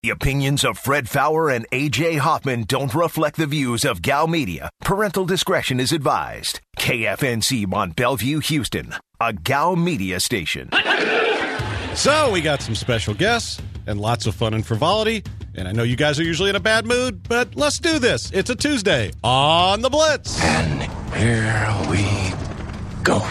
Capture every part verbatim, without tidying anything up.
The opinions of Fred Faour and A J Hoffman don't reflect the views of Gal Media. Parental discretion is advised. K F N C Mont Bellevue, Houston, a Gal Media station. So we got some special guests and lots of fun and frivolity. And I know you guys are usually in a bad mood, but let's do this. It's a Tuesday on The Blitz. And here we go.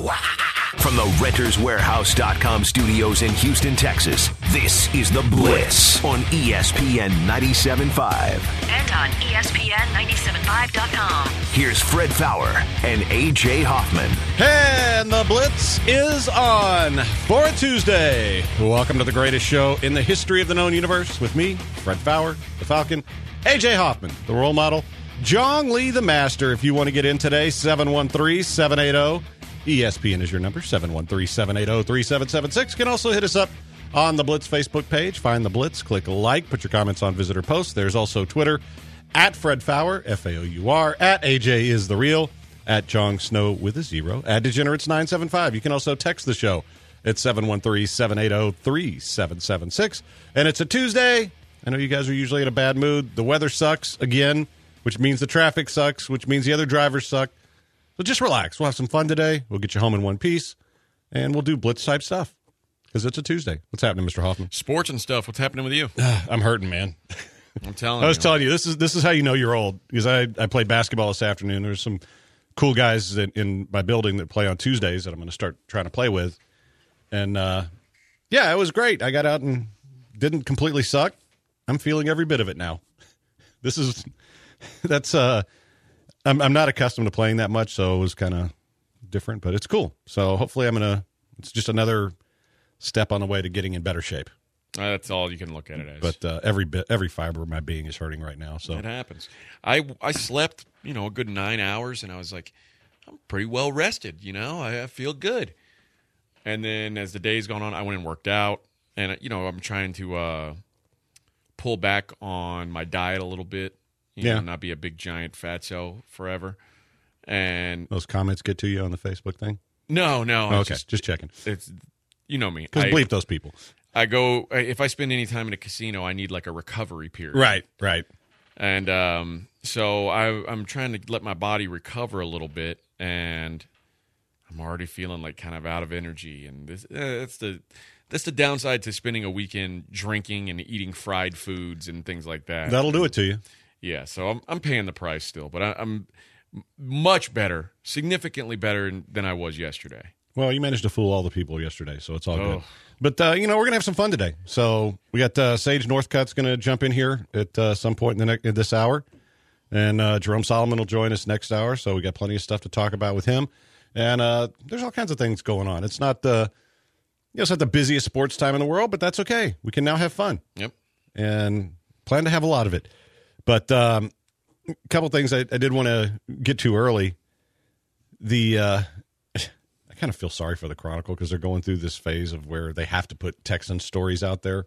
From the Renters Warehouse dot com studios in Houston, Texas, this is The Blitz on E S P N ninety-seven point five. And on E S P N ninety-seven point five dot com. Here's Fred Faour and A J Hoffman. And The Blitz is on for a Tuesday. Welcome to the greatest show in the history of the known universe with me, Fred Faour, the Falcon, A J Hoffman, the role model, Jong Lee, the master. If you want to get in today, seven one three, seven eight zero E S P N is your number, seven one three, seven eight zero, three seven seven six. You can also hit us up on the Blitz Facebook page. Find the Blitz, click like, put your comments on visitor posts. There's also Twitter, at Fred Faour, F A O U R, at A J is the real, at Jong Snow with a zero, at Degenerates nine seven five. You can also text the show at seven one three, seven eight zero, three seven seven six. And it's a Tuesday. I know you guys are usually in a bad mood. The weather sucks again, which means the traffic sucks, which means the other drivers suck. So just relax. We'll have some fun today. We'll get you home in one piece, and we'll do Blitz-type stuff because it's a Tuesday. What's happening, Mister Hoffman? Sports and stuff. What's happening with you? I'm hurting, man. I'm telling I was you. telling you, this is this is how you know you're old because I, I played basketball this afternoon. There's some cool guys in, in my building that play on Tuesdays that I'm going to start trying to play with. And, uh, yeah, it was great. I got out and didn't completely suck. I'm feeling every bit of it now. This is – that's uh, – I'm I'm not accustomed to playing that much, so it was kind of different, but it's cool. So hopefully I'm going to – it's just another step on the way to getting in better shape. Uh, that's all you can look at it as. But uh, every bit, every fiber of my being is hurting right now. So it happens. I, I slept, you know, a good nine hours, and I was like, I'm pretty well rested, you know? I, I feel good. And then as the day's gone on, I went and worked out, and, you know, I'm trying to uh, pull back on my diet a little bit. You Yeah. know, not be a big giant fatso forever. And those comments get to you on the Facebook thing? no, no. Okay, it's just, just, checking. it's you know me. Because I, bleep those people. I go if I spend any time in a casino, I need like a recovery period. Right, right. And um, so I, I'm trying to let my body recover a little bit, and I'm already feeling like kind of out of energy. And this, uh, that's the that's the downside to spending a weekend drinking and eating fried foods and things like that. That'll do it to you. Yeah, so I'm I'm paying the price still, but I, I'm much better, significantly better than I was yesterday. Well, you managed to fool all the people yesterday, so it's all Oh. good. But, uh, you know, we're going to have some fun today. So we got uh, Sage Northcutt's going to jump in here at uh, some point in, the ne- in this hour. And uh, Jerome Solomon will join us next hour, so we got plenty of stuff to talk about with him. And uh, there's all kinds of things going on. It's not the, you know, it's not the busiest sports time in the world, but that's okay. We can now have fun. Yep. And plan to have a lot of it. But um, a couple things I, I did want to get to early. The uh, I kind of feel sorry for the Chronicle because they're going through this phase of where they have to put Texans stories out there.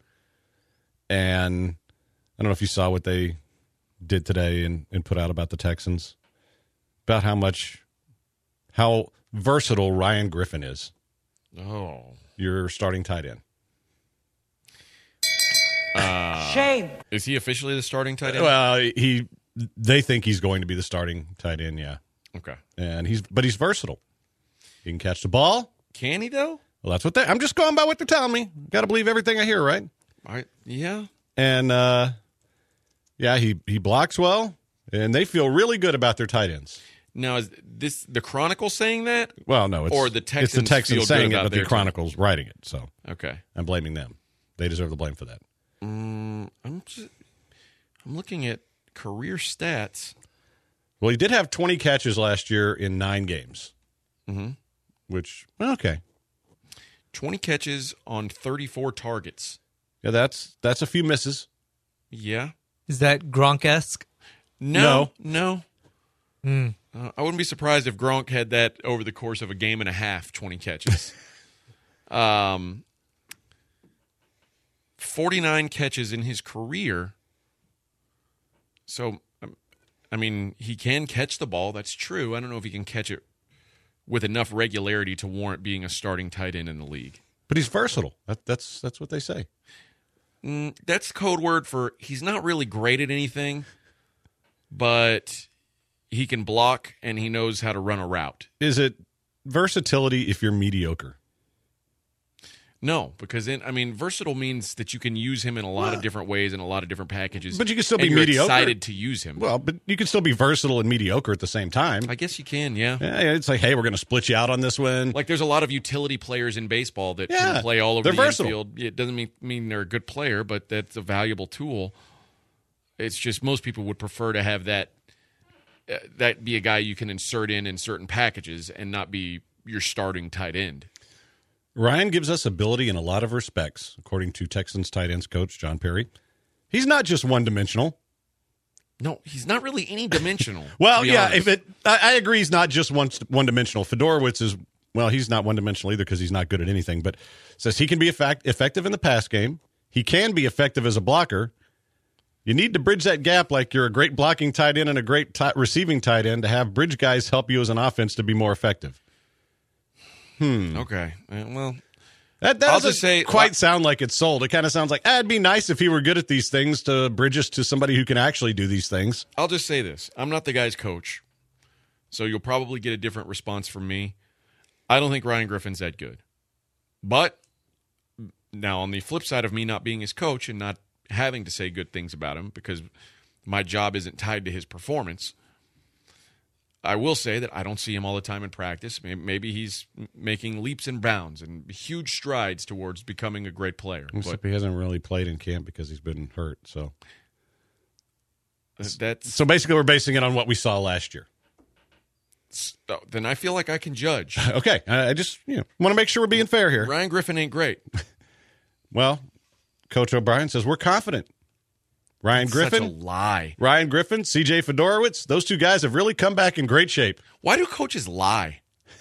And I don't know if you saw what they did today and, and put out about the Texans, about how much, how versatile Ryan Griffin is. Oh. Your starting tight end. Uh, Shame. Is he officially the starting tight end? Well, he they think he's going to be the starting tight end, yeah. Okay. And he's but he's versatile. He can catch the ball. Can he though? Well, that's what they. I'm just going by what they're telling me. Got to believe everything I hear, right? I yeah. And uh, yeah, he he blocks well, and they feel really good about their tight ends. Now is this the Chronicle saying that? Well, no, it's Or the it's the Texans Texans feel saying good it, about but the their Chronicle's writing it. So Okay. I'm blaming them. They deserve the blame for that. Mm, I'm just, I'm looking at career stats. Well, he did have twenty catches last year in nine games. Mm-hmm. Which okay, twenty catches on thirty-four targets. yeah, that's that's a few misses. Yeah. Is that Gronk-esque? No. No. Mm. Uh, I wouldn't be surprised if Gronk had that over the course of a game and a half, twenty catches. um, forty-nine catches in his career. So, um, I mean, he can catch the ball. That's true. I don't know if he can catch it with enough regularity to warrant being a starting tight end in the league. But he's versatile. That, that's that's what they say. Mm, that's code word for he's not really great at anything, but he can block and he knows how to run a route. Is it versatility if you're mediocre? No, because in, I mean, versatile means that you can use him in a lot Well, of different ways and a lot of different packages. But you can still and be you're mediocre. excited to use him. Well, but you can still be versatile and mediocre at the same time. I guess you can, yeah. Yeah, it's like, hey, we're going to split you out on this one. Like there's a lot of utility players in baseball that Yeah, can play all over they're the versatile. infield. It doesn't mean, mean they're a good player, but that's a valuable tool. It's just most people would prefer to have that uh, that be a guy you can insert in in certain packages and not be your starting tight end. Ryan gives us ability in a lot of respects, according to Texans tight ends coach John Perry. He's not just one-dimensional. No, he's not really any dimensional. Well, to be yeah, honest. if it, I, I agree he's not just one, one-dimensional. Fedorowicz is, well, he's not one-dimensional either because he's not good at anything, but says he can be effect, effective in the pass game. He can be effective as a blocker. You need to bridge that gap like you're a great blocking tight end and a great t- receiving tight end to have bridge guys help you as an offense to be more effective. Hmm. Okay. Uh, Well, That, that I'll doesn't just say- quite sound like it's sold. It kind of sounds like, ah, it'd be nice if he were good at these things to bridge us to somebody who can actually do these things. I'll just say this. I'm not the guy's coach, so you'll probably get a different response from me. I don't think Ryan Griffin's that good. But now on the flip side of me not being his coach and not having to say good things about him because my job isn't tied to his performance, I will say that I don't see him all the time in practice. Maybe he's making leaps and bounds and huge strides towards becoming a great player. Except But he hasn't really played in camp because he's been hurt. So, that's so basically, we're basing it on what we saw last year. oh, then I feel like I can judge. Okay, I I just you know, want to make sure we're being fair here. Ryan Griffin ain't great. Well, Coach O'Brien says we're confident. Ryan Griffin, Such a lie. Ryan Griffin, C J Fedorowicz, those two guys have really come back in great shape. Why do coaches lie?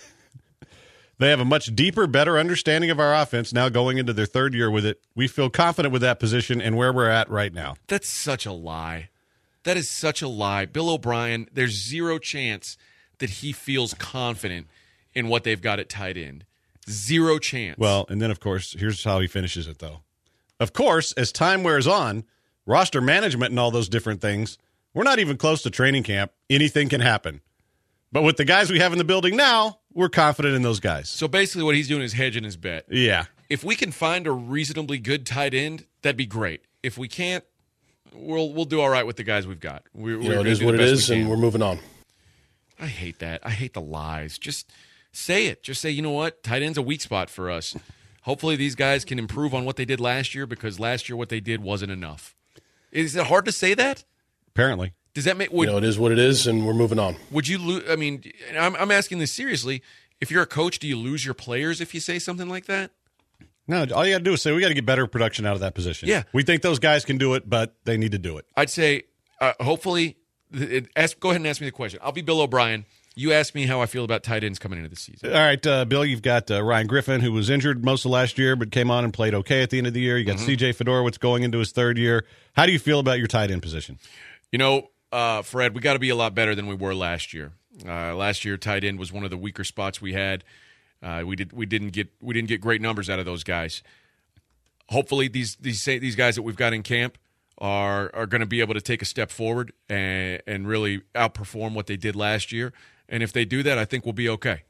They have a much deeper, better understanding of our offense now going into their third year with it. We feel confident with that position and where we're at right now. That's such a lie. That is such a lie. Bill O'Brien, there's zero chance that he feels confident in what they've got at tight end. Zero chance. Well, and then, of course, here's how he finishes it, though. Of course, as time wears on, roster management and all those different things, we're not even close to training camp. Anything can happen. But with the guys we have in the building now, we're confident in those guys. So basically what he's doing is hedging his bet. Yeah. If we can find a reasonably good tight end, that'd be great. If we can't, we'll we'll do all right with the guys we've got. We're, You we're know, it gonna is do what the it best is, we and can. we're moving on. I hate that. I hate the lies. Just say it. Just say, you know what? Tight end's a weak spot for us. Hopefully these guys can improve on what they did last year because last year what they did wasn't enough. Is it hard to say that? Apparently. Does that make would, You know, it is what it is, and we're moving on. would you lose? I mean, I'm, I'm asking this seriously. If you're a coach, do you lose your players if you say something like that? No, all you got to do is say, we got to get better production out of that position. Yeah. We think those guys can do it, but they need to do it. I'd say, uh, hopefully, it, ask, go ahead and ask me the question. I'll be Bill O'Brien. You ask me how I feel about tight ends coming into the season. All right, uh, Bill, you've got uh, Ryan Griffin, who was injured most of last year, but came on and played okay at the end of the year. You got Mm-hmm. C J Fedorowicz going into his third year. How do you feel about your tight end position? You know, uh, Fred, we got to be a lot better than we were last year. Uh, last year, tight end was one of the weaker spots we had. Uh, we did we didn't get we didn't get great numbers out of those guys. Hopefully, these these these guys that we've got in camp are are going to be able to take a step forward and and really outperform what they did last year. And if they do that, I think we'll be okay.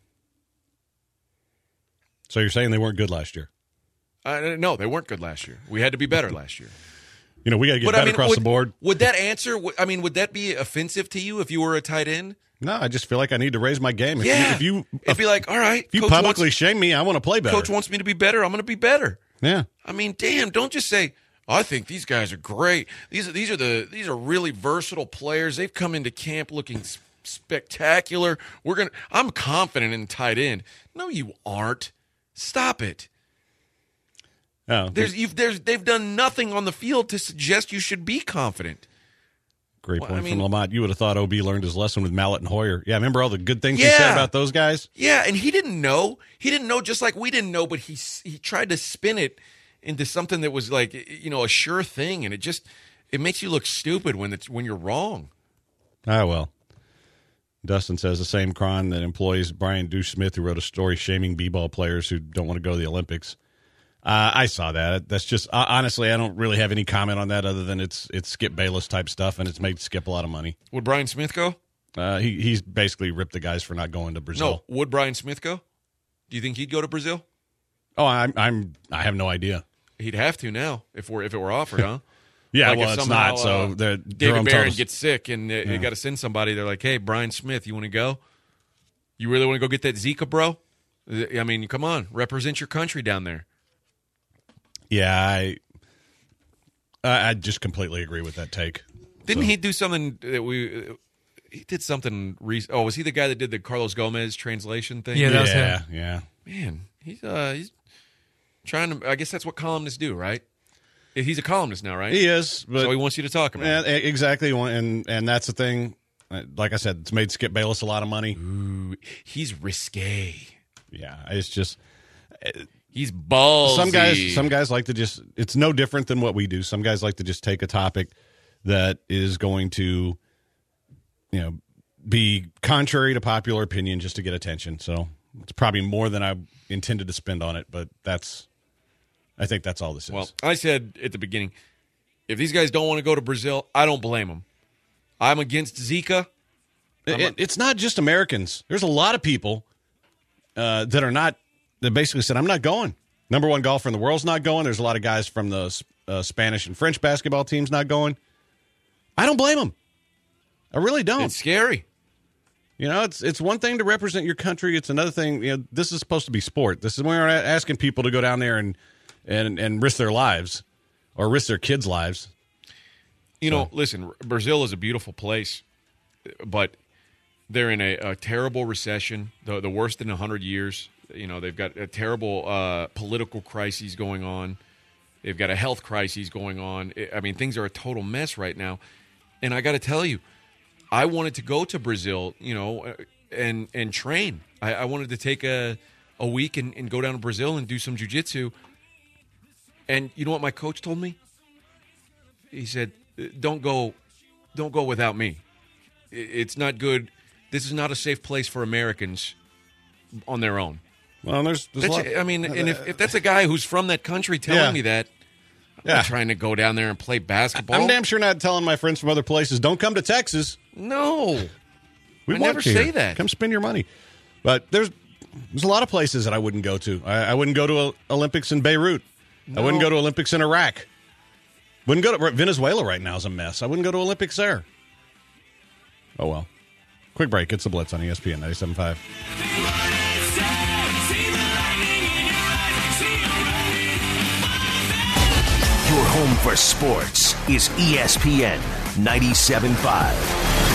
So you're saying they weren't good last year? Uh, no, they weren't good last year. We had to be better last year. You know, we got to get But better I mean, across would, the board. Would that answer? I mean, would that be offensive to you if you were a tight end? No, I just feel like I need to raise my game. If Yeah. you, if you, It'd be like, all right, if you coach publicly wants, shame me, I want to play better. coach wants me to be better. I'm going to be better. Yeah. I mean, damn! Don't just say, "I think these guys are great. These are these are the these are really versatile players. They've come into camp looking s- spectacular. We're gonna. I'm confident in tight end. No, you aren't. Stop it. Oh, There's you've there's they've done nothing on the field to suggest you should be confident. great well, point I mean- from Lamont. You would have thought O B learned his lesson with Mallett and Hoyer. Yeah, remember all the good things he Yeah. said about those guys? Yeah, and he didn't know. He didn't know just like we didn't know, but he he tried to spin it into something that was like, you know, a sure thing, and it just it makes you look stupid when it's when you're wrong. Ah, well. Dustin says the same cron that employs Brian Douche Smith, who wrote a story shaming b-ball players who don't want to go to the Olympics. Uh, I saw that. That's just uh, honestly, I don't really have any comment on that other than it's it's Skip Bayless type stuff, and it's made Skip a lot of money. Would Brian Smith go? Uh, he he's basically ripped the guys for not going to Brazil. No, would Brian Smith go? Do you think he'd go to Brazil? Oh, I'm I'm I have no idea. He'd have to now if we're if it were offered, huh? Yeah, Like well, if it's somehow, not. So uh, the David Jerome Barron told us- gets sick, and uh, they got to send somebody. They're like, "Hey, Brian Smith, you want to go? You really want to go get that Zika, bro? I mean, come on, represent your country down there." Yeah, I I I just completely agree with that take. Didn't So- he do something that we? Uh, he did something. Re- oh, was he the guy that did the Carlos Gomez translation thing? Yeah, that was yeah, him. yeah. Man, he's uh, he's trying to. I guess that's what columnists do, right? He's a columnist now, right? He is, but so he wants you to talk about yeah, it. e- exactly, and and that's the thing. Like I said, it's made Skip Bayless a lot of money. Ooh, he's risque. Yeah, it's just He's ballsy. some guys. Some guys like to just. It's no different than what we do. Some guys like to just take a topic that is going to, you know, be contrary to popular opinion just to get attention. So it's probably more than I intended to spend on it, but that's. I think that's all this is. Well, I said at the beginning, if these guys don't want to go to Brazil, I don't blame them. I'm against Zika. It, it, it's not just Americans. There's a lot of people uh, that are not, that basically said, I'm not going. Number one golfer in the world's not going. There's a lot of guys from the uh, Spanish and French basketball teams not going. I don't blame them. I really don't. It's scary. You know, it's it's one thing to represent your country. It's another thing. You know, this is supposed to be sport. This is when we're asking people to go down there and and and risk their lives or risk their kids' lives. You know, listen, Brazil is a beautiful place, but they're in a, a terrible recession, the, the worst in one hundred years. You know, they've got a terrible uh, political crises going on. They've got a health crisis going on. I mean, things are a total mess right now. And I got to tell you, I wanted to go to Brazil, you know, and and train. I, I wanted to take a, a week and, and go down to Brazil and do some jiu-jitsu. And you know what my coach told me? He said, don't go don't go without me. It's not good. This is not a safe place for Americans on their own. Well, there's, there's a That's, lot, I mean, and if, if that's a guy who's from that country telling Yeah. me that, I'm Yeah. not trying to go down there and play basketball. I'm damn sure not telling my friends from other places, don't come to Texas. No. We I want never you say here. that. Come spend your money. But there's there's a lot of places that I wouldn't go to. I, I wouldn't go to a, Olympics in Beirut. I wouldn't go to Olympics in Iraq. Wouldn't go to Venezuela right now is a mess. I wouldn't go to Olympics there. Oh, well. Quick break. It's the Blitz on E S P N ninety-seven point five. Your home for sports is E S P N ninety-seven point five.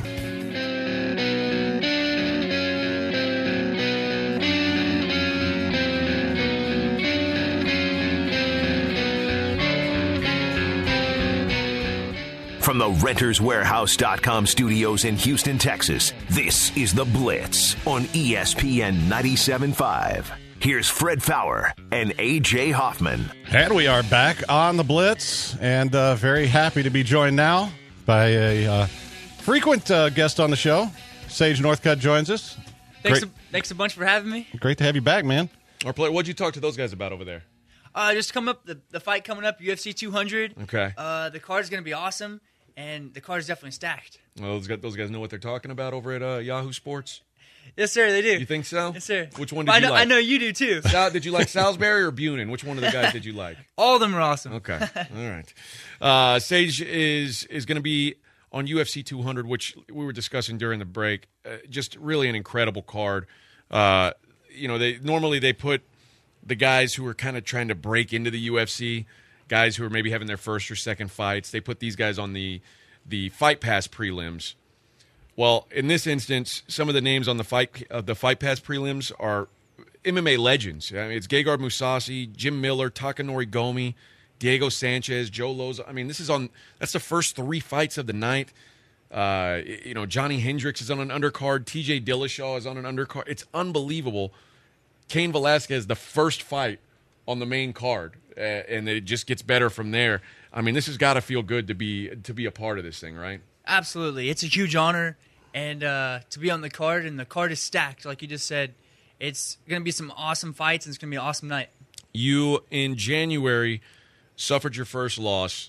From the Renters Warehouse dot com studios in Houston, Texas, this is The Blitz on E S P N ninety-seven point five. Here's Fred Faour and A J Hoffman. And we are back on The Blitz, and uh, very happy to be joined now by a uh, frequent uh, guest on the show. Sage Northcutt joins us. Thanks, Great, a, thanks a bunch for having me. great to have you back, man. Our player, what'd you talk to those guys about over there? Uh, just come up, the, the fight coming up, U F C two hundred. Okay. Uh, the card's going to be awesome, and the card's definitely stacked. Well, those guys, those guys know what they're talking about over at uh, Yahoo Sports. Yes, sir, they do. You think so? Yes, sir. Which one But did I know, you like? I know you do, too. Sal, did you like Salisbury or Bunin? Which one of the guys did you like? All of them are awesome. Okay. All right. Uh, Sage is is going to be on U F C two hundred, which we were discussing during the break. Uh, just really an incredible card. Uh, you know, they normally they put the guys who are kind of trying to break into the U F C, guys who are maybe having their first or second fights. They put these guys on the the Fight Pass prelims. Well, in this instance, some of the names on the fight uh, the Fight Pass prelims are M M A legends. I mean, it's Gegard Mousasi, Jim Miller, Takanori Gomi, Diego Sanchez, Joe Loza. I mean, this is on that's the first three fights of the night. Uh, you know, Johnny Hendricks is on an undercard. T J Dillashaw is on an undercard. It's unbelievable. Cain Velasquez, the first fight on the main card, uh, and it just gets better from there. I mean, this has got to feel good to be to be a part of this thing, right? Absolutely. It's a huge honor, and uh, to be on the card, and the card is stacked, like you just said. It's going to be some awesome fights, and it's going to be an awesome night. You, in January, suffered your first loss.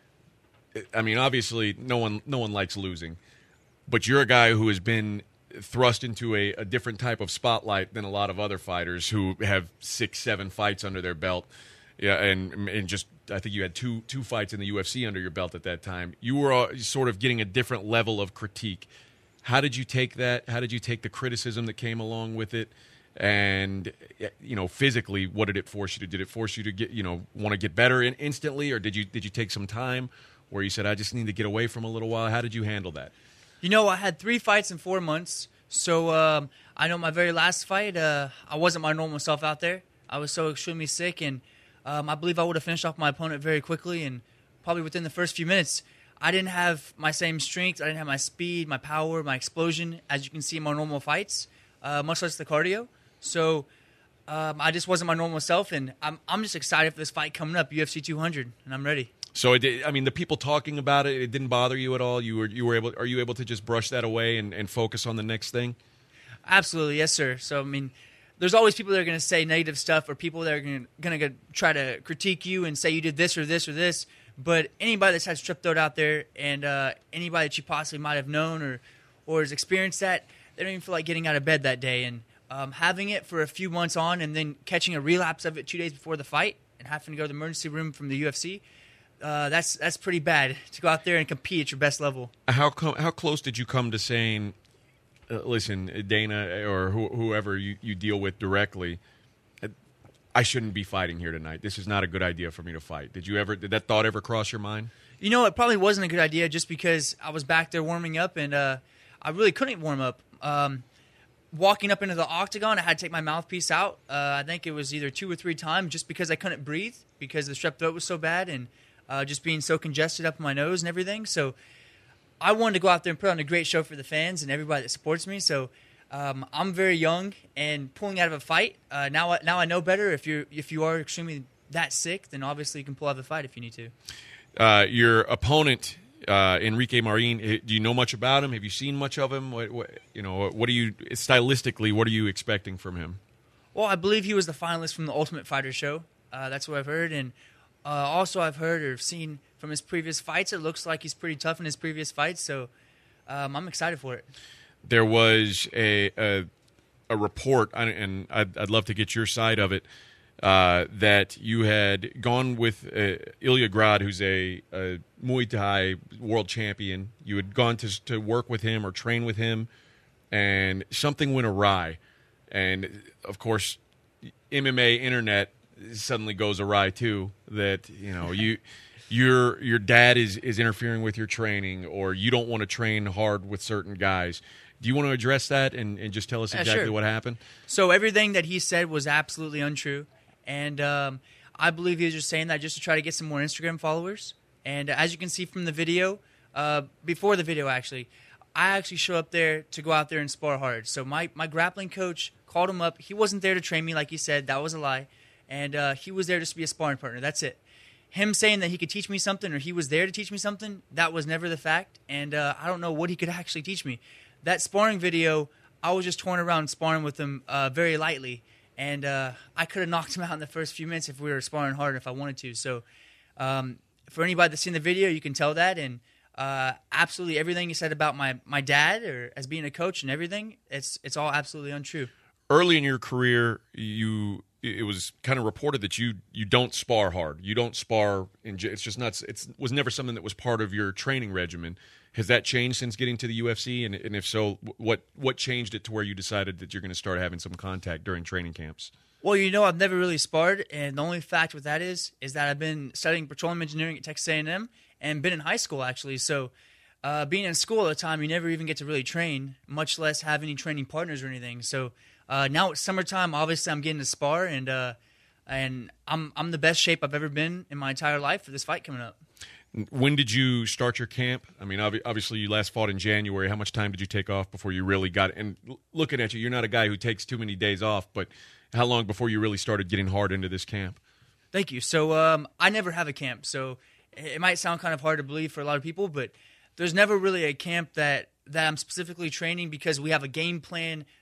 I mean, obviously, no one no one likes losing. But you're a guy who has been thrust into a, a different type of spotlight than a lot of other fighters who have six, seven fights under their belt. Yeah, and and just I think you had two two fights in the U F C under your belt at that time. You were uh, sort of getting a different level of critique. How did you take that? How did you take the criticism that came along with it? And you know, physically, what did it force you to do? Did it force you to get you know want to get better in, instantly, or did you did you take some time where you said I just need to get away from a little while? How did you handle that? You know, I had three fights in four months, so um, I know my very last fight, uh, I wasn't my normal self out there. I was so extremely sick, and um, I believe I would have finished off my opponent very quickly, and probably within the first few minutes. I didn't have my same strength, I didn't have my speed, my power, my explosion, as you can see in my normal fights, uh, much less the cardio. So um, I just wasn't my normal self, and I'm I'm just excited for this fight coming up, U F C two hundred, and I'm ready. So, it did, I mean, the people talking about it, it didn't bother you at all? You were you were able? Are you able to just brush that away and, and focus on the next thing? Absolutely, yes, sir. So, I mean, there's always people that are going to say negative stuff, or people that are going to try to critique you and say you did this or this or this. But anybody that's had strep throat out there, and uh, anybody that you possibly might have known or or has experienced that, they don't even feel like getting out of bed that day. And um, having it for a few months on, and then catching a relapse of it two days before the fight, and having to go to the emergency room from the U F C. Uh, that's that's pretty bad to go out there and compete at your best level. How com- how close did you come to saying, uh, listen, Dana or wh- whoever you, you deal with directly, I shouldn't be fighting here tonight. This is not a good idea for me to fight. Did you ever? Did that thought ever cross your mind? You know, it probably wasn't a good idea just because I was back there warming up, and uh, I really couldn't warm up. Um, walking up into the octagon, I had to take my mouthpiece out. Uh, I think it was either two or three times just because I couldn't breathe because the strep throat was so bad, and Uh, just being so congested up in my nose and everything. So I wanted to go out there and put on a great show for the fans and everybody that supports me. So um, I'm very young, and pulling out of a fight, uh, now, now I know better. If, you're, if you are extremely that sick, then obviously you can pull out of the fight if you need to. Uh, your opponent, uh, Enrique Marin, do you know much about him? Have you seen much of him? What, what, you know, what are you, stylistically, what are you expecting from him? Well, I believe he was the finalist from the Ultimate Fighter show. Uh, that's what I've heard, and Uh, also, I've heard or seen from his previous fights, it looks like he's pretty tough in his previous fights, so um, I'm excited for it. There was a a, a report, and I'd, I'd love to get your side of it, uh, that you had gone with uh, Ilya Grad, who's a, a Muay Thai world champion. You had gone to to work with him or train with him, and something went awry. And, of course, M M A internet suddenly goes awry too, that you know you your your dad is is interfering with your training, or you don't want to train hard with certain guys. Do you want to address that and, and just tell us Yeah, exactly sure. what happened? So everything that he said was absolutely untrue, and um, I believe he was just saying that just to try to get some more Instagram followers. And uh, as you can see from the video, uh, before the video actually, I actually show up there to go out there and spar hard. So my, my grappling coach called him up. He wasn't there to train me like he said. That was a lie. And uh, he was there just to be a sparring partner. That's it. Him saying that he could teach me something, or he was there to teach me something, that was never the fact. And uh, I don't know what he could actually teach me. That sparring video, I was just touring around sparring with him uh, very lightly. And uh, I could have knocked him out in the first few minutes if we were sparring hard, if I wanted to. So um, for anybody that's seen the video, you can tell that. And uh, absolutely everything he said about my, my dad or as being a coach and everything, it's it's all absolutely untrue. Early in your career, you... it was kind of reported that you you don't spar hard. You don't spar. In, it's just not. It was never something that was part of your training regimen. Has that changed since getting to the U F C? And, and if so, what what changed it to where you decided that you're going to start having some contact during training camps? Well, you know, I've never really sparred, and the only fact with that is is that I've been studying petroleum engineering at Texas A and M and been in high school actually. So uh, being in school at the time, you never even get to really train, much less have any training partners or anything. So. Uh, now it's summertime. Obviously, I'm getting to spar, and uh, and I'm I'm the best shape I've ever been in my entire life for this fight coming up. When did you start your camp? I mean, ob- obviously, you last fought in January. How much time did you take off before you really got? And looking at you, you're not a guy who takes too many days off. But how long before you really started getting hard into this camp? Thank you. So um, I never have a camp, so it might sound kind of hard to believe for a lot of people, but there's never really a camp that that I'm specifically training because we have a game plan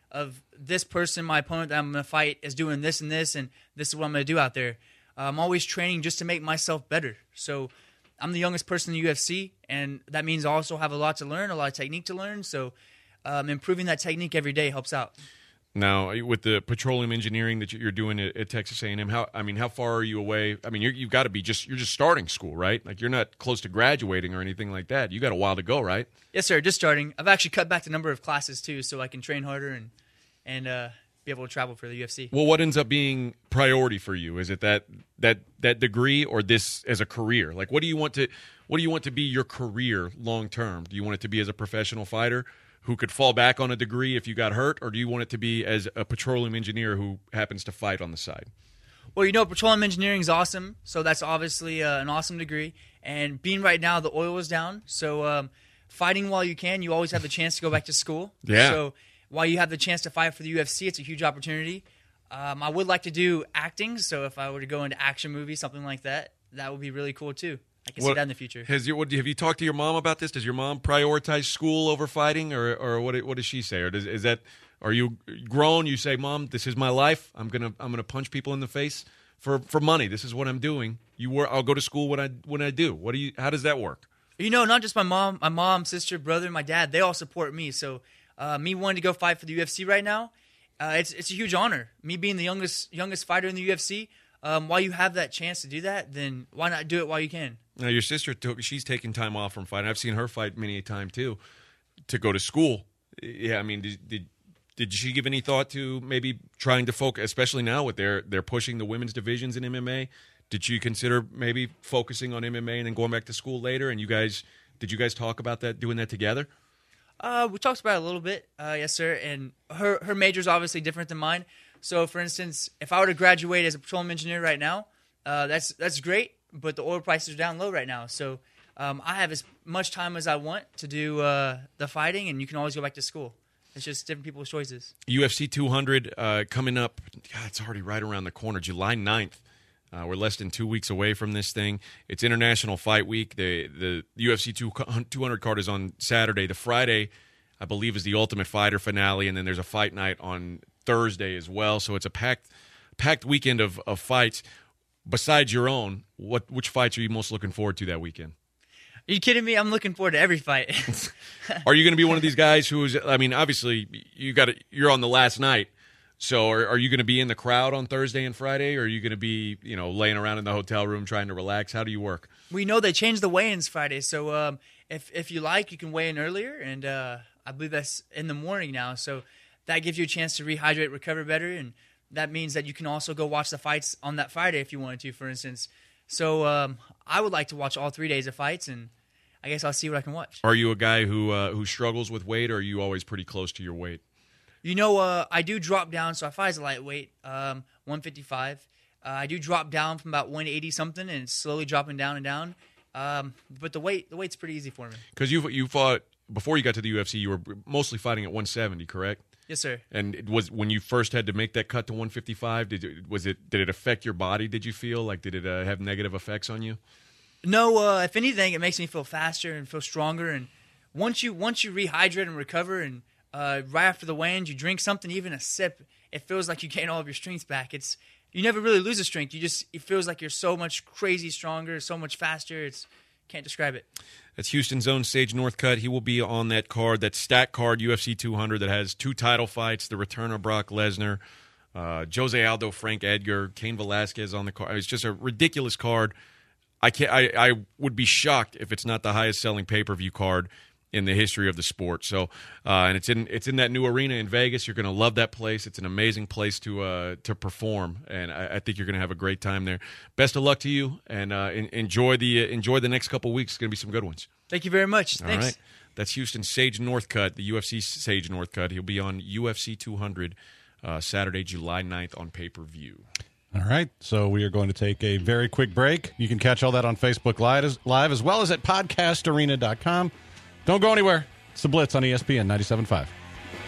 of this person, my opponent that I'm going to fight, is doing this and this, and this is what I'm going to do out there. Uh, I'm always training just to make myself better. So I'm the youngest person in the U F C, and that means I also have a lot to learn, a lot of technique to learn. So um, improving that technique every day helps out. Now, with the petroleum engineering that you're doing at, at Texas A and M, how I mean, how far are you away? I mean, you're, you've got to be just you're just starting school, right? Like you're not close to graduating or anything like that. You got a while to go, right? Yes, sir. Just starting. I've actually cut back the number of classes too, so I can train harder and and uh, be able to travel for the U F C. Well, what ends up being priority for you? Is it that that that degree or this as a career? Like, what do you want to what do you want to be your career long term? Do you want it to be as a professional fighter who could fall back on a degree if you got hurt, or do you want it to be as a petroleum engineer who happens to fight on the side? Well, you know, petroleum engineering is awesome, so that's obviously uh, an awesome degree. And being right now, the oil is down, so um, fighting while you can, you always have the chance to go back to school. Yeah. So while you have the chance to fight for the U F C, it's a huge opportunity. Um, I would like to do acting, so if I were to go into action movies, something like that, that would be really cool too. I can What- see that in the future. Has your, what, have you talked to your mom about this? Does your mom prioritize school over fighting, or, or what? What does she say? Or does, is that are you grown? You say, "Mom, this is my life. I'm gonna I'm gonna punch people in the face for, for money. This is what I'm doing. You work. I'll go to school when I when I do. What do you? How does that work?" You know, not just my mom, my mom, sister, brother, my dad, they all support me. So uh, me wanting to go fight for the U F C right now, uh, it's it's a huge honor. Me being the youngest youngest fighter in the U F C, um, while you have that chance to do that, then why not do it while you can? Now, your sister took. She's taking time off from fighting. I've seen her fight many a time too, to go to school. Yeah, I mean, did did, did she give any thought to maybe trying to focus, especially now with their they're pushing the women's divisions in M M A? Did you consider maybe focusing on M M A and then going back to school later? And you guys, did you guys talk about that, doing that together? Uh, we talked about it a little bit, uh, yes, sir. And her her major is obviously different than mine. So, for instance, if I were to graduate as a petroleum engineer right now, uh, that's that's great. But the oil prices are down low right now, so um, I have as much time as I want to do uh, the fighting, and you can always go back to school. It's just different people's choices. U F C two hundred uh, coming up. God, it's already right around the corner, July ninth. Uh, we're less than two weeks away from this thing. It's International Fight Week. The the U F C two hundred card is on Saturday. The Friday, I believe, is the Ultimate Fighter finale, and then there's a fight night on Thursday as well. So it's a packed packed weekend of, of fights. Besides your own, what which fights are you most looking forward to that weekend? Are you kidding me? I'm looking forward to every fight. Are you going to be one of these guys who's? I mean, obviously, you got you're on the last night. So are, are you going to be in the crowd on Thursday and Friday, or are you going to be, you know, laying around in the hotel room trying to relax? How do you work? We know they changed the weigh-ins Friday, so um, if if you like, you can weigh in earlier, and uh, I believe that's in the morning now. So that gives you a chance to rehydrate, recover better, and that means that you can also go watch the fights on that Friday if you wanted to, for instance. So um, I would like to watch all three days of fights, and I guess I'll see what I can watch. Are you a guy who uh, who struggles with weight, or are you always pretty close to your weight? You know, uh, I do drop down, so I fight as a lightweight, um, one fifty-five. Uh, I do drop down from about one eighty something, and it's slowly dropping down and down. Um, but the weight, the weight's pretty easy for me. Because you you fought before you got to the U F C, you were mostly fighting at one seventy, correct? Yes, sir. And it was when you first had to make that cut to one fifty-five. Did it, was it did it affect your body? Did you feel like did it uh, have negative effects on you? No, uh, if anything, it makes me feel faster and feel stronger. And once you once you rehydrate and recover, and uh, right after the weigh-ins, you drink something, even a sip, it feels like you gain all of your strength back. It's you never really lose a strength. You just it feels like you're so much crazy stronger, so much faster. It's can't describe it. That's Houston's own Sage Northcutt. He will be on that card, that stack card, U F C two hundred, that has two title fights, the return of Brock Lesnar, uh, Jose Aldo, Frank Edgar, Cain Velasquez on the card. It's just a ridiculous card. I can't. I, I would be shocked if it's not the highest selling pay per view card in the history of the sport. So, uh, and it's in it's in that new arena in Vegas. You're going to love that place. It's an amazing place to uh, to perform, and I, I think you're going to have a great time there. Best of luck to you, and uh, in, enjoy the uh, enjoy the next couple weeks. It's going to be some good ones. Thank you very much. All Thanks. right, that's Houston Sage Northcutt, the U F C Sage Northcutt. He'll be on U F C two hundred uh, Saturday, July ninth on pay per view. All right, so we are going to take a very quick break. You can catch all that on Facebook Live as, live as well as at podcast arena dot com. Don't go anywhere. It's The Blitz on E S P N ninety-seven point five.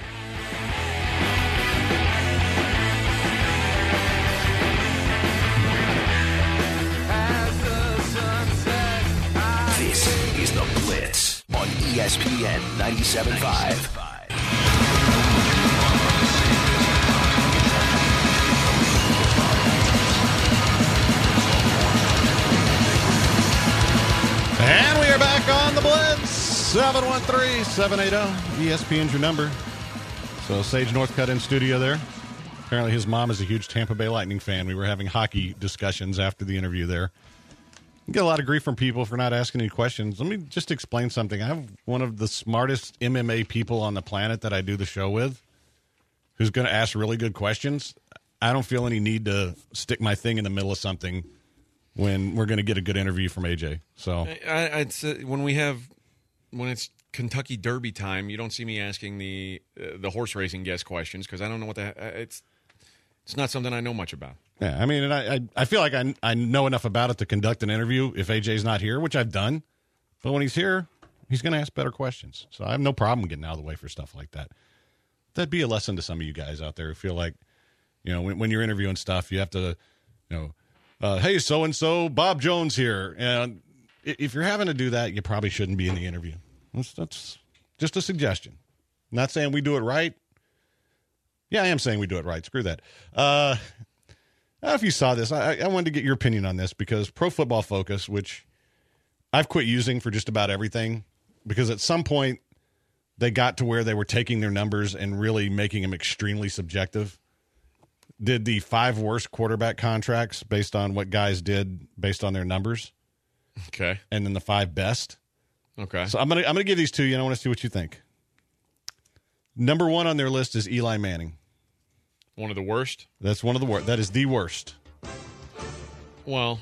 This is The Blitz on E S P N ninety-seven point five. And we are back on the Blitz. seven one three, seven eight zero. E S P N's your number. So Sage Northcutt in studio there. Apparently his mom is a huge Tampa Bay Lightning fan. We were having hockey discussions after the interview there. You get a lot of grief from people for not asking any questions. Let me just explain something. I have one of the smartest M M A people on the planet that I do the show with who's going to ask really good questions. I don't feel any need to stick my thing in the middle of something when we're going to get a good interview from A J. So I, I'd say when we have when it's Kentucky Derby time, you don't see me asking the uh, the horse racing guest questions because I don't know what the it's it's not something I know much about. Yeah, I mean, and I, I I feel like I I know enough about it to conduct an interview if A J's not here, which I've done. But when he's here, he's going to ask better questions. So I have no problem getting out of the way for stuff like that. That'd be a lesson to some of you guys out there who feel like, you know, when, when you're interviewing stuff, you have to, you know, uh, hey, so-and-so, Bob Jones here. And if you're having to do that, you probably shouldn't be in the interview. That's, that's just a suggestion. I'm not saying we do it right. Yeah, I am saying we do it right. Screw that. Uh, I don't know if you saw this. I, I wanted to get your opinion on this because Pro Football Focus, which I've quit using for just about everything, because at some point they got to where they were taking their numbers and really making them extremely subjective. Did the five worst quarterback contracts based on what guys did based on their numbers. Okay. And then the five best. Okay. So I'm gonna I'm gonna give these to you and I want to see what you think. Number one on their list is Eli Manning. One of the worst? That's one of the worst. That is the worst. Well,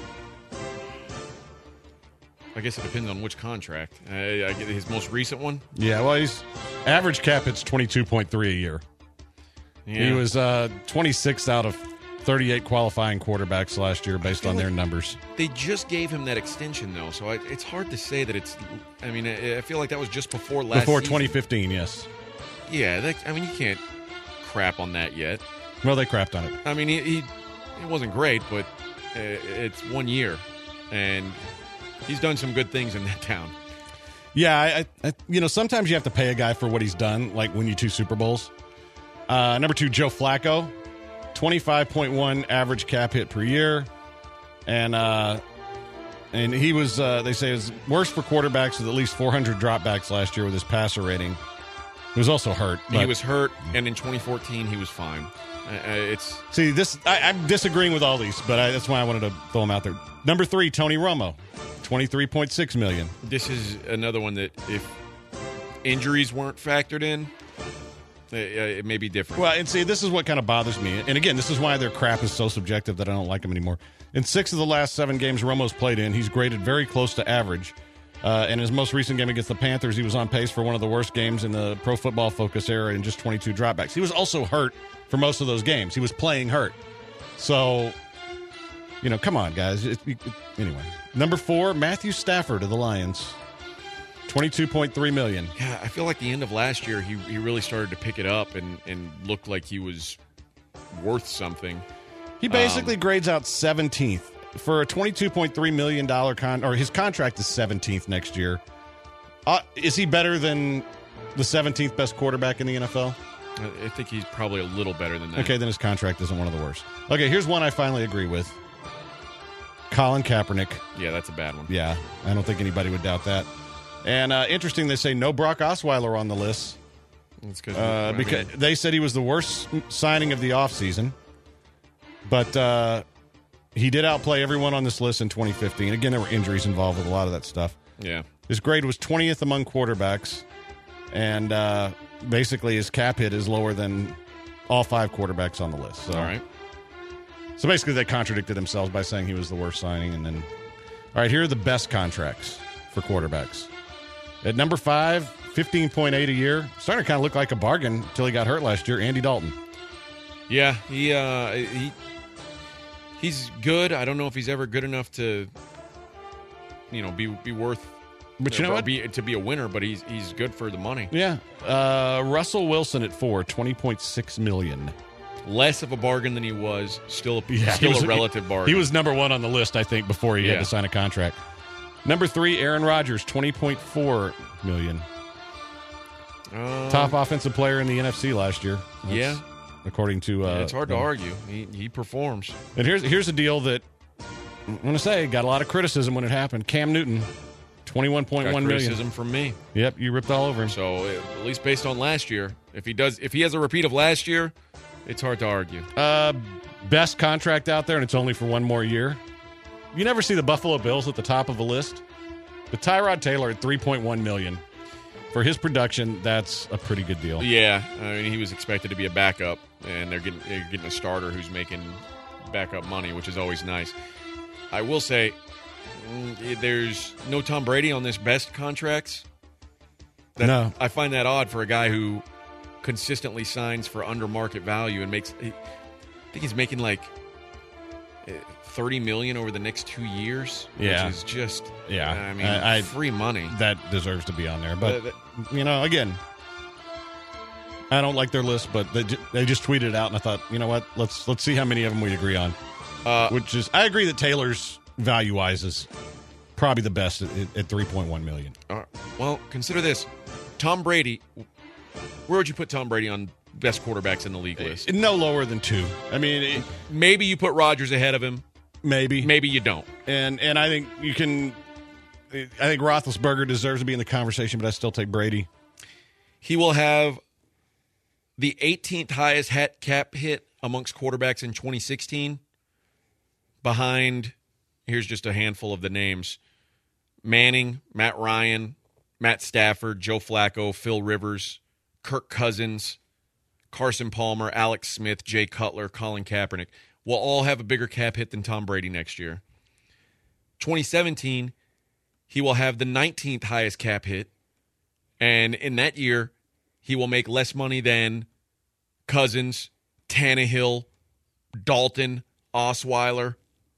I guess it depends on which contract. I, I get his most recent one. Yeah, well, he's average cap hits twenty-two point three a year. Yeah. He was uh, twenty-sixth out of thirty-eight qualifying quarterbacks last year based on like their numbers. They just gave him that extension, though, so I, it's hard to say that it's – I mean, I, I feel like that was just before last Before season. twenty fifteen, yes. Yeah, that, I mean, you can't crap on that yet. Well, they crapped on it. I mean, he, he it wasn't great, but uh, it's one year, and he's done some good things in that town. Yeah, I, I, you know, sometimes you have to pay a guy for what he's done, like win you two Super Bowls. Uh, number two, Joe Flacco, twenty-five point one average cap hit per year. And uh, and he was, uh, they say, was worst for quarterbacks with at least four hundred dropbacks last year with his passer rating. He was also hurt. He but- was hurt, and in twenty fourteen, he was fine. Uh, it's See, this I, I'm disagreeing with all these, but I, that's why I wanted to throw them out there. Number three, Tony Romo, twenty-three point six million dollars. This is another one that if injuries weren't factored in, it, it may be different. Well, and see, this is what kind of bothers me. And again, this is why their crap is so subjective that I don't like them anymore. In six of the last seven games Romo's played in, he's graded very close to average. Uh, in his most recent game against the Panthers, he was on pace for one of the worst games in the Pro Football Focus era in just twenty-two dropbacks. He was also hurt for most of those games. He was playing hurt. So, you know, come on, guys. It, it, anyway, number four, Matthew Stafford of the Lions, twenty-two point three million dollars. Yeah, I feel like the end of last year, he he really started to pick it up and, and looked like he was worth something. He basically Um, grades out seventeenth. For a twenty-two point three million dollars con, or his contract is seventeenth next year. Uh, is he better than the seventeenth best quarterback in the N F L? I, I think he's probably a little better than that. Okay, then his contract isn't one of the worst. Okay, here's one I finally agree with. Colin Kaepernick. Yeah, that's a bad one. Yeah, I don't think anybody would doubt that. And uh, interesting, they say no Brock Osweiler on the list. That's because Uh, because they said he was the worst signing of the offseason. But uh, he did outplay everyone on this list in twenty fifteen. Again, there were injuries involved with a lot of that stuff. yeah. His grade was twentieth among quarterbacks, and uh, basically his cap hit is lower than all five quarterbacks on the list. So, All right. so basically they contradicted themselves by saying he was the worst signing. And then, all right, here are the best contracts for quarterbacks. At number five, fifteen point eight a year. Starting to kind of look like a bargain until he got hurt last year, Andy Dalton. Yeah, he uh, he he's good. I don't know if he's ever good enough to, you know, be be worth. But you know or what? Be, to be a winner, but he's he's good for the money. Yeah. Uh, Russell Wilson at four, twenty point six million dollars. Less of a bargain than he was. Still, Yeah, still he was- a relative bargain. He was number one on the list, I think, before he Yeah. had to sign a contract. Number three, Aaron Rodgers, twenty point four million dollars. Um, Top offensive player in the N F C last year. That's Yeah. According to. Uh, Yeah, it's hard to the- argue. He, he performs. And here's here's a deal that I'm going to say got a lot of criticism when it happened. Cam Newton, twenty-one point Got one million. criticism from me. Yep, you ripped all over him. So at least based on last year, if he does, if he has a repeat of last year, it's hard to argue. Uh, best contract out there, and it's only for one more year. You never see the Buffalo Bills at the top of the list, but Tyrod Taylor at three point one million for his production. That's a pretty good deal. Yeah, I mean he was expected to be a backup, and they're getting they're getting a starter who's making backup money, which is always nice. I will say, mm, there's no Tom Brady on this best contracts. That, No. I find that odd for a guy who consistently signs for under market value and makes. I think he's making like uh, thirty million over the next two years, Yeah. which is just Yeah. I mean, I- I- free money. That deserves to be on there. But, Uh, that- you know, again, I don't like their list, but they, ju- they just tweeted it out, and I thought, you know what, let's let's see how many of them we agree on. Uh, Which is, I agree that Taylor's value-wise is probably the best at, at three point one million. Uh, well, consider this: Tom Brady. Where would you put Tom Brady on best quarterbacks in the league list? No lower than two. I mean, it, Maybe you put Rodgers ahead of him. maybe. Maybe you don't. And and I think you can. I think Roethlisberger deserves to be in the conversation, but I still take Brady. He will have the eighteenth highest hat cap hit amongst quarterbacks in twenty sixteen. Behind, here's just a handful of the names: Manning, Matt Ryan, Matt Stafford, Joe Flacco, Phil Rivers, Kirk Cousins, Carson Palmer, Alex Smith, Jay Cutler, Colin Kaepernick will all have a bigger cap hit than Tom Brady next year. twenty seventeen, he will have the nineteenth highest cap hit, and in that year, he will make less money than Cousins, Tannehill, Dalton, Osweiler.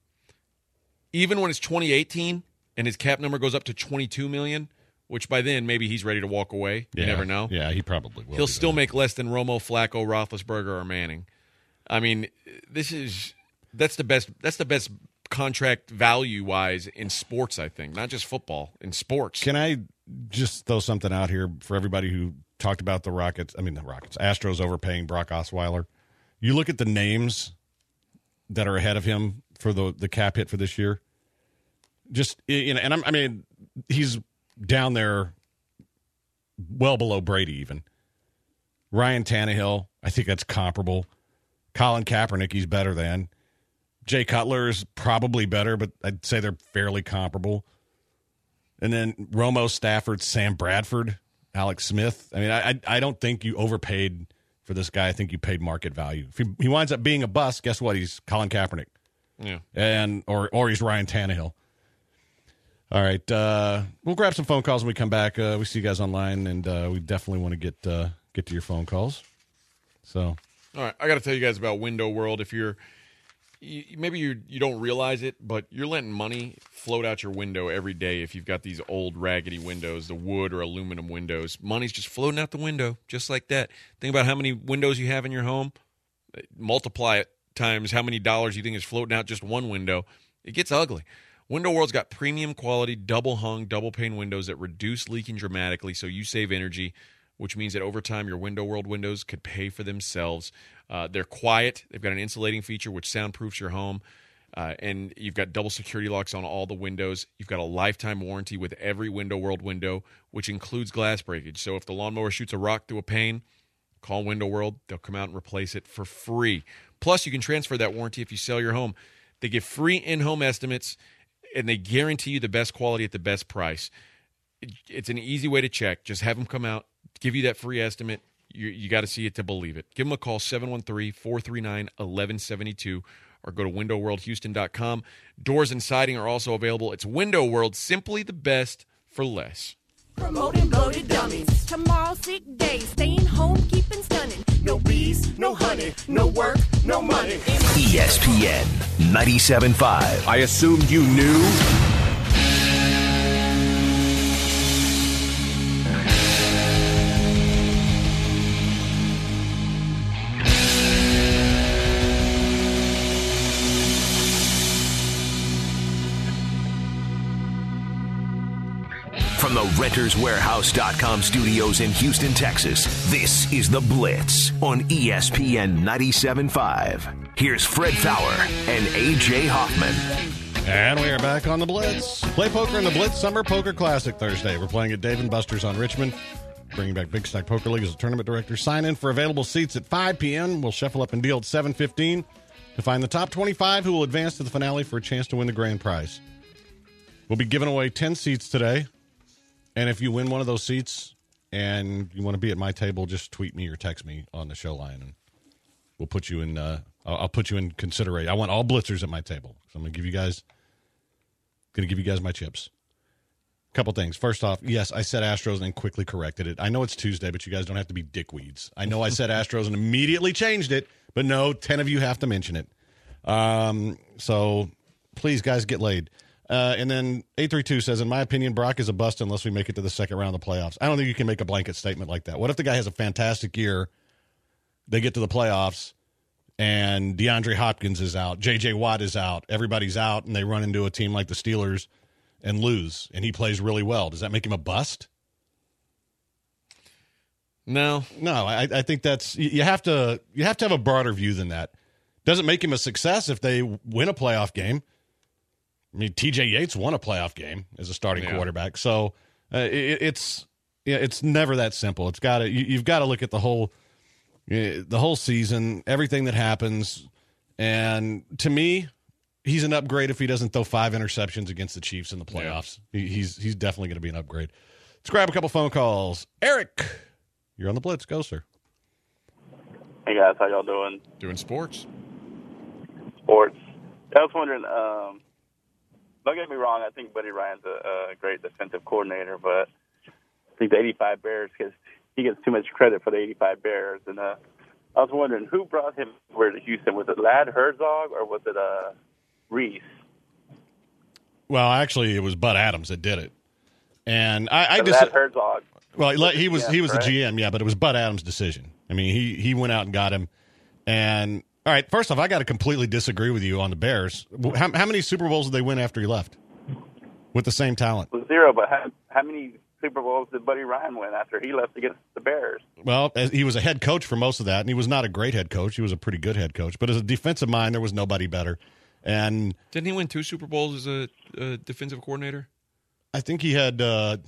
Even when it's twenty eighteen and his cap number goes up to twenty-two million dollars, which by then maybe he's ready to walk away. You Yeah. never know. Yeah, he probably will. He'll be still there. make less than Romo, Flacco, Roethlisberger, or Manning. I mean, this is that's the best. That's the best contract value wise in sports. I think not just football, in sports. Can I just throw something out here for everybody who talked about the Rockets? I mean, the Rockets, Astros overpaying Brock Osweiler. You look at the names that are ahead of him for the the cap hit for this year. Just you know, and I'm, I mean, he's down there, well below Brady even. Ryan Tannehill, I think that's comparable. Colin Kaepernick, he's better than. Jay Cutler is probably better, but I'd say they're fairly comparable. And then Romo, Stafford, Sam Bradford, Alex Smith. I mean, I I, I don't think you overpaid for this guy. I think you paid market value. If he, he winds up being a bust, guess what? He's Colin Kaepernick, Yeah. and or or he's Ryan Tannehill. All right, uh, we'll grab some phone calls when we come back. Uh, we see you guys online, and uh, we definitely want to get uh, get to your phone calls. So, All right, I got to tell you guys about Window World. If you're you, maybe you you don't realize it, but you're letting money float out your window every day. If you've got these old raggedy windows, the wood or aluminum windows, money's just floating out the window, just like that. Think about how many windows you have in your home. Multiply it times how many dollars you think is floating out just one window. It gets ugly. Window World's got premium quality, double hung, double pane windows that reduce leaking dramatically, so you save energy, which means that over time your Window World windows could pay for themselves. Uh, they're quiet. They've got an insulating feature which soundproofs your home. Uh, and you've got double security locks on all the windows. You've got a lifetime warranty with every Window World window, which includes glass breakage. So if the lawnmower shoots a rock through a pane, call Window World. They'll come out and replace it for free. Plus, you can transfer that warranty if you sell your home. They give free in-home estimates, and they guarantee you the best quality at the best price. It, it's an easy way to check. Just have them come out, give you that free estimate. You, you got to see it to believe it. Give them a call, seven one three, four three nine, one one seven two, or go to window world houston dot com. Doors and siding are also available. It's Window World, simply the best for less. Promoting bloated dummies. Tomorrow, sick days. Staying home, keeping stunning. No bees, no honey, no work, no money. E S P N ninety-seven point five. I assumed you knew. From the renters warehouse dot com studios in Houston, Texas, this is The Blitz on E S P N ninety-seven point five. Here's Fred Fowler and A J Hoffman. And we are back on The Blitz. Play poker in The Blitz Summer Poker Classic Thursday. We're playing at Dave and Buster's on Richmond. Bringing back Big Stack Poker League as a tournament director. Sign in for available seats at five p.m. We'll shuffle up and deal at seven fifteen to find the top twenty-five who will advance to the finale for a chance to win the grand prize. We'll be giving away ten seats today. And if you win one of those seats and you want to be at my table, just tweet me or text me on the show line, and we'll put you in. Uh, I'll, I'll put you in consideration. I want all blitzers at my table, so I'm going to give you guys. Going to give you guys my chips. Couple things. First off, yes, I said Astros and then quickly corrected it. I know it's Tuesday, but you guys don't have to be dickweeds. I know I said Astros and immediately changed it, but no, ten of you have to mention it. Um, so please, guys, get laid. Uh, and then eight three two says, in my opinion, Brock is a bust unless we make it to the second round of the playoffs. I don't think you can make a blanket statement like that. What if the guy has a fantastic year, they get to the playoffs, and DeAndre Hopkins is out, J J Watt is out, everybody's out, and they run into a team like the Steelers and lose, and he plays really well? Does that make him a bust? No. No, I, I think that's you have to you have to have a broader view than that. Doesn't make him a success if they win a playoff game. I mean, T J Yates won a playoff game as a starting Yeah. quarterback, so uh, it, it's yeah, it's never that simple. It's got to you, you've got to look at the whole uh, the whole season, everything that happens, and to me, he's an upgrade if he doesn't throw five interceptions against the Chiefs in the playoffs. Yeah. He, he's he's definitely going to be an upgrade. Let's grab a couple phone calls. Eric, you're on the Blitz. Go, sir. Hey, guys. How y'all doing? Doing sports. Sports. I was wondering, um, don't get me wrong, I think Buddy Ryan's a, a great defensive coordinator, but I think the eighty-five Bears, gets, he gets too much credit for the eighty-five Bears. And uh, I was wondering, who brought him over to Houston? Was it Lad Herzog or was it uh, Reese? Well, actually, it was Bud Adams that did it. And I, I just just Herzog. Well, he was G M, he was right? the G M, yeah, but it was Bud Adams' decision. I mean, he he went out and got him. And all right, first off, I got to completely disagree with you on the Bears. How, how many Super Bowls did they win after he left with the same talent? Well, zero, but how, how many Super Bowls did Buddy Ryan win after he left against the Bears? Well, as he was a head coach for most of that, and he was not a great head coach. He was a pretty good head coach, but as a defensive mind, there was nobody better. And didn't he win two Super Bowls as a, a defensive coordinator? I think he had. Uh,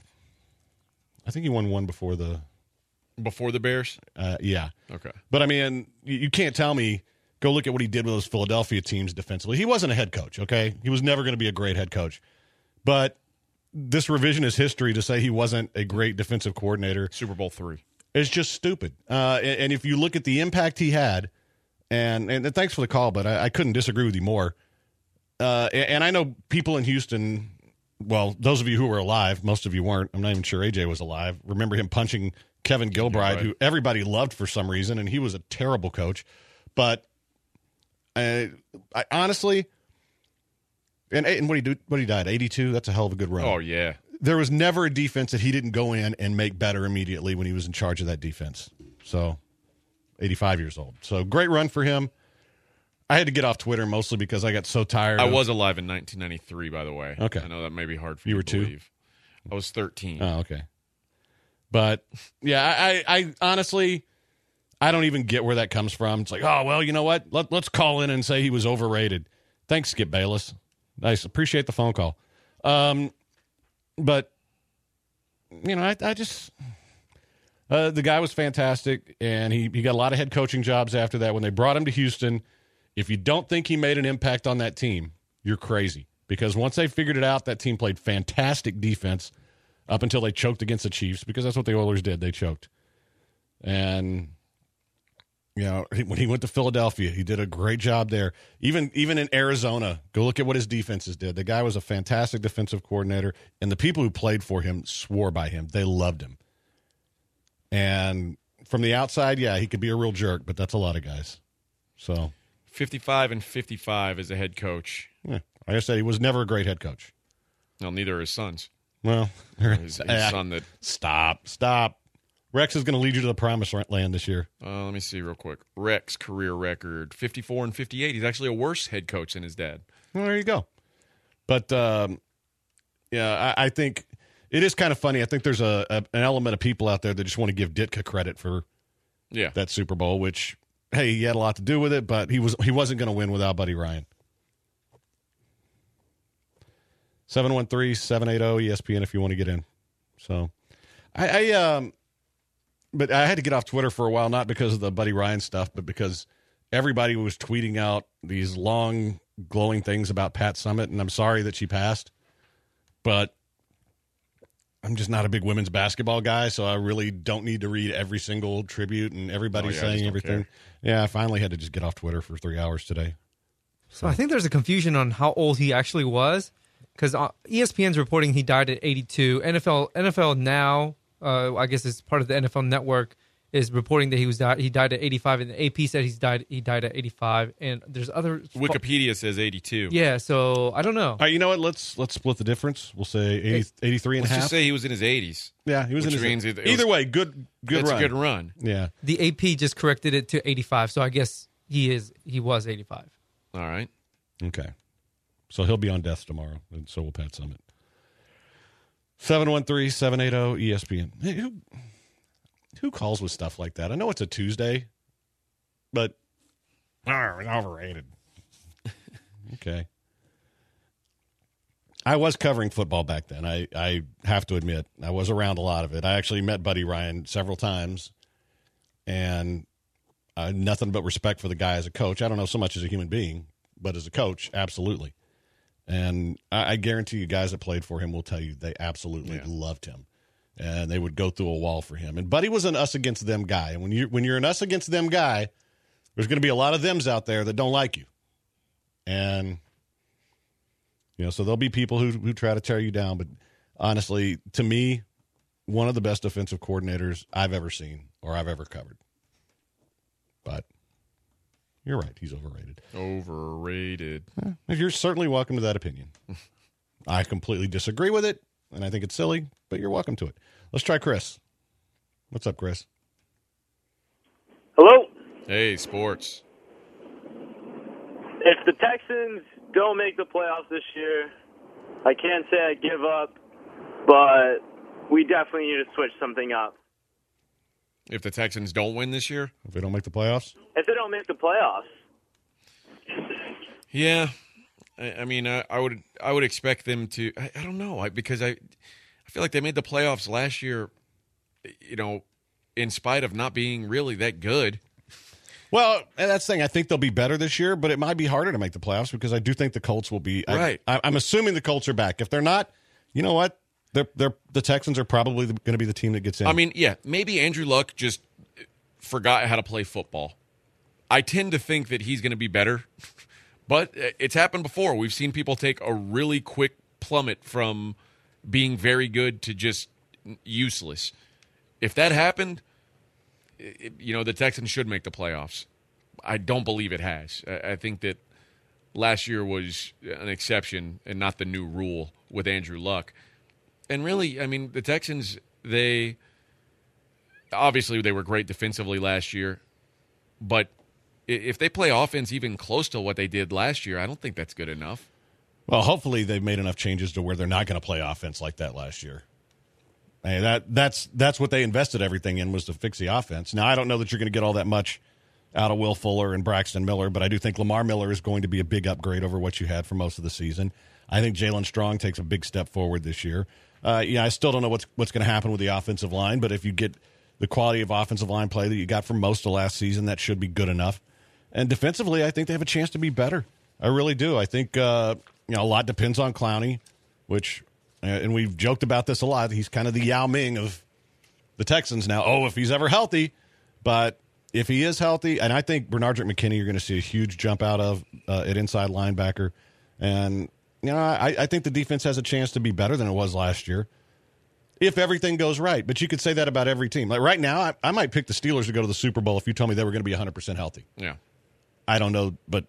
I think he won one before the before the Bears. Uh, yeah. Okay. But I mean, you, you can't tell me. Go look at what he did with those Philadelphia teams defensively. He wasn't a head coach. Okay, he was never going to be a great head coach. But this revisionist history to say he wasn't a great defensive coordinator, Super Bowl three, is just stupid. Uh, and, and if you look at the impact he had, and and thanks for the call, but I, I couldn't disagree with you more. Uh, and, and I know people in Houston. Well, those of you who were alive, most of you weren't. I'm not even sure A J was alive. Remember him punching Kevin Gilbride, right. who everybody loved for some reason, and he was a terrible coach. But I, I honestly, and, and what he do? What he died? eighty-two. That's a hell of a good run. Oh yeah. There was never a defense that he didn't go in and make better immediately when he was in charge of that defense. So, eighty-five years old. So great run for him. I had to get off Twitter mostly because I got so tired. I of, was alive in nineteen ninety-three, by the way. Okay. I know that may be hard for you, You were to two? believe. I was thirteen. Oh, okay. But yeah, I, I honestly, I don't even get where that comes from. It's like, oh well, you know what? Let, let's call in and say he was overrated. Thanks, Skip Bayless. Nice, appreciate the phone call. Um, but you know, I, I just uh, the guy was fantastic, and he he got a lot of head coaching jobs after that. When they brought him to Houston, if you don't think he made an impact on that team, you're crazy. Because once they figured it out, that team played fantastic defense up until they choked against the Chiefs, because that's what the Oilers did. They choked. And, you know, when he went to Philadelphia, he did a great job there. Even even in Arizona, go look at what his defenses did. The guy was a fantastic defensive coordinator, and the people who played for him swore by him. They loved him. And from the outside, yeah, he could be a real jerk, but that's a lot of guys. So fifty-five and fifty-five as a head coach. Yeah. Like I said, he was never a great head coach. Well, neither are his sons. Well, his, his son that stop, stop. Rex is going to lead you to the promised land this year. Uh, let me see real quick. Rex career record fifty-four and fifty-eight. He's actually a worse head coach than his dad. Well, there you go. But um, yeah, I, I think it is kind of funny. I think there's a, a an element of people out there that just want to give Ditka credit for yeah. that Super Bowl, which, hey, he had a lot to do with it, but he, was, he wasn't going to win without Buddy Ryan. seven one three, seven eight zero, E S P N if you want to get in. So, I, I um, but I had to get off Twitter for a while, not because of the Buddy Ryan stuff, but because everybody was tweeting out these long, glowing things about Pat Summitt, and I'm sorry that she passed, but I'm just not a big women's basketball guy, so I really don't need to read every single tribute and everybody Oh, yeah, I saying just don't everything. care. Yeah, I finally had to just get off Twitter for three hours today. So I think there's a confusion on how old he actually was, because E S P N's reporting he died at eighty-two. N F L N F L Now, uh, I guess it's part of the N F L Network, is reporting that he was died, he died at eighty-five, and the A P said he's died he died at eighty-five, and there's other Wikipedia says eighty-two. Yeah, so I don't know. All right, you know what? Let's let's split the difference. We'll say eighty, eighty-three and a Let's half. just say he was in his eighties. Yeah, he was which in his means it- it Either was- way, good good That's run. a good run. Yeah. The A P just corrected it to eighty-five, so I guess he is he was eighty-five. All right. Okay. So he'll be on death tomorrow, and so will Pat Summitt. seven one three, seven eight zero, E S P N. Hey, who, who calls with stuff like that? I know it's a Tuesday, but oh, it's overrated. Okay. I was covering football back then. I, I have to admit, I was around a lot of it. I actually met Buddy Ryan several times, and uh, nothing but respect for the guy as a coach. I don't know so much as a human being, but as a coach, absolutely. And I, I guarantee you guys that played for him will tell you they absolutely Yeah. loved him. And they would go through a wall for him. And Buddy was an us against them guy. And when, you, when you're an us against them guy, there's going to be a lot of thems out there that don't like you. And, you know, so there'll be people who, who try to tear you down. But honestly, to me, one of the best defensive coordinators I've ever seen or I've ever covered. But you're right. He's overrated. Overrated. You're certainly welcome to that opinion. I completely disagree with it, and I think it's silly, but you're welcome to it. Let's try Chris. What's up, Chris? Hello. Hey, sports. If the Texans don't make the playoffs this year, I can't say I give up, but we definitely need to switch something up. If the Texans don't win this year? If they don't make the playoffs? If they don't make the playoffs. Yeah. I, I mean, I, I would I would expect them to I, I don't know, I, because I I feel like they made the playoffs last year, you know, in spite of not being really that good. Well, and that's the thing. I think they'll be better this year, but it might be harder to make the playoffs because I do think the Colts will be. Right. I, I'm assuming the Colts are back. If they're not, you know what? They're, they're, the Texans are probably going to be the team that gets in. I mean, yeah, maybe Andrew Luck just forgot how to play football. I tend to think that he's going to be better, but it's happened before. We've seen people take a really quick plummet from being very good to just useless. If that happened, it, you know, the Texans should make the playoffs. I don't believe it has. I, I think that last year was an exception and not the new rule with Andrew Luck. And really, I mean, the Texans, they obviously they were great defensively last year, but if they play offense even close to what they did last year, I don't think that's good enough. Well, hopefully they've made enough changes to where they're not going to play offense like that last year. Hey, that that's that's what they invested everything in, was to fix the offense. Now, I don't know that you're going to get all that much out of Will Fuller and Braxton Miller, but I do think Lamar Miller is going to be a big upgrade over what you had for most of the season. I think Jalen Strong takes a big step forward this year. Uh, yeah, I still don't know what's what's going to happen with the offensive line, but if you get the quality of offensive line play that you got from most of last season, that should be good enough. And defensively, I think they have a chance to be better. I really do. I think uh, you know a lot depends on Clowney, which, uh, and we've joked about this a lot. He's kind of the Yao Ming of the Texans now. Oh, if he's ever healthy, but if he is healthy, and I think Bernardrick McKinney, you're going to see a huge jump out of uh, at inside linebacker, and you know I, I think the defense has a chance to be better than it was last year if everything goes right. But you could say that about every team. Like right now, I, I might pick the Steelers to go to the Super Bowl if you told me they were going to be one hundred percent healthy. Yeah. I don't know, but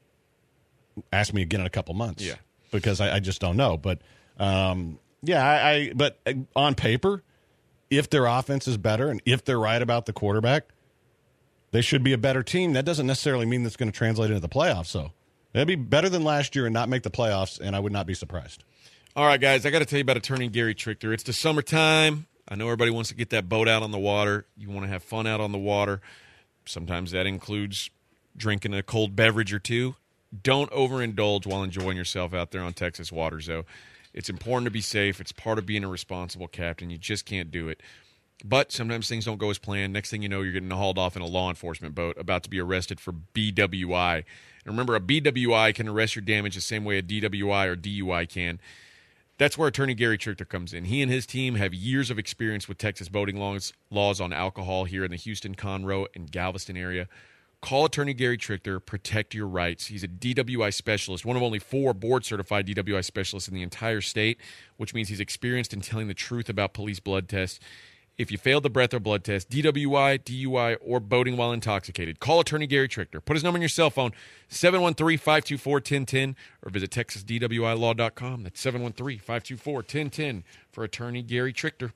ask me again in a couple months. Yeah. Because I, I just don't know. But, um, yeah, I, I but on paper, if their offense is better and if they're right about the quarterback, they should be a better team. That doesn't necessarily mean that's going to translate into the playoffs. So it'd be better than last year and not make the playoffs, and I would not be surprised. All right, guys, I got to tell you about attorney Gary Trichter. It's the summertime. I know everybody wants to get that boat out on the water. You want to have fun out on the water. Sometimes that includes drinking a cold beverage or two. Don't overindulge while enjoying yourself out there on Texas waters, though. It's important to be safe. It's part of being a responsible captain. You just can't do it. But sometimes things don't go as planned. Next thing you know, you're getting hauled off in a law enforcement boat about to be arrested for B W I. And remember, a B W I can arrest your damage the same way a D W I or D U I can. That's where attorney Gary Trichter comes in. He and his team have years of experience with Texas boating laws, laws on alcohol here in the Houston, Conroe, and Galveston area. Call attorney Gary Trichter. Protect your rights. He's a D W I specialist, one of only four board-certified D W I specialists in the entire state, which means he's experienced in telling the truth about police blood tests. If you failed the breath or blood test, D W I, D U I, or boating while intoxicated, call attorney Gary Trichter. Put his number on your cell phone, seven one three, five two four, one zero one zero, or visit texas d w i law dot com. That's seven one three, five two four, one zero one zero for attorney Gary Trichter.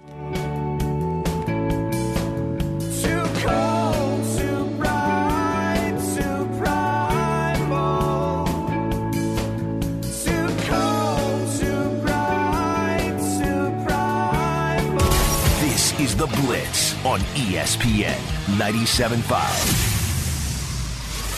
Too cold, too bright, too primal. Too cold, too bright, too primal. This is The Blitz on E S P N ninety-seven point five.